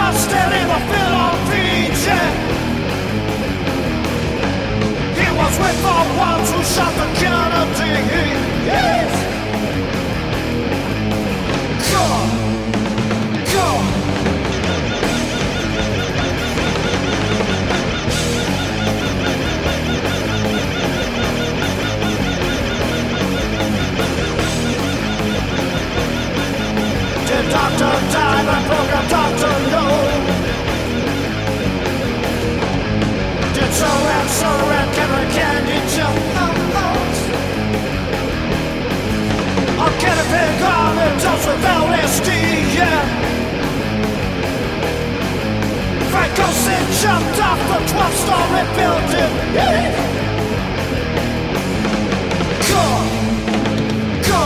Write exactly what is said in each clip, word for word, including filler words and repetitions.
busted in the Philippines, yeah. He was with the ones who shot the Kennedy, yes. Go, go. Did Doctor die and program Doctor No? Did Sir and Sir and Kevin Candy jump out? I'll get a big arm and dose with L S D, yeah. Frank Ocean jumped off the twelve-story building, yeah. Go, go.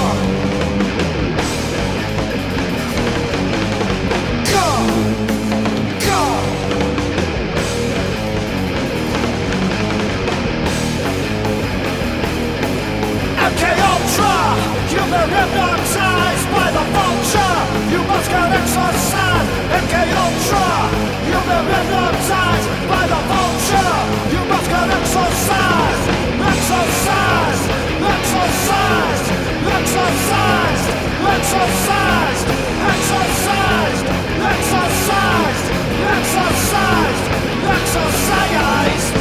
M K Ultra, you've been hypnotized by the vulture. You must get exercise. M K Ultra, you've been hypnotized by the vulture. You must get exercise. Exercise, exercise, exercise, exercise, exercise, exercise, exercise, exercise.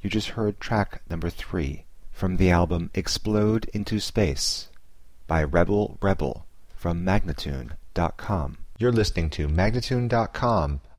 You just heard track number three from the album Explode into Space by Rebel Rebel from Magnatune dot com. You're listening to Magnatune dot com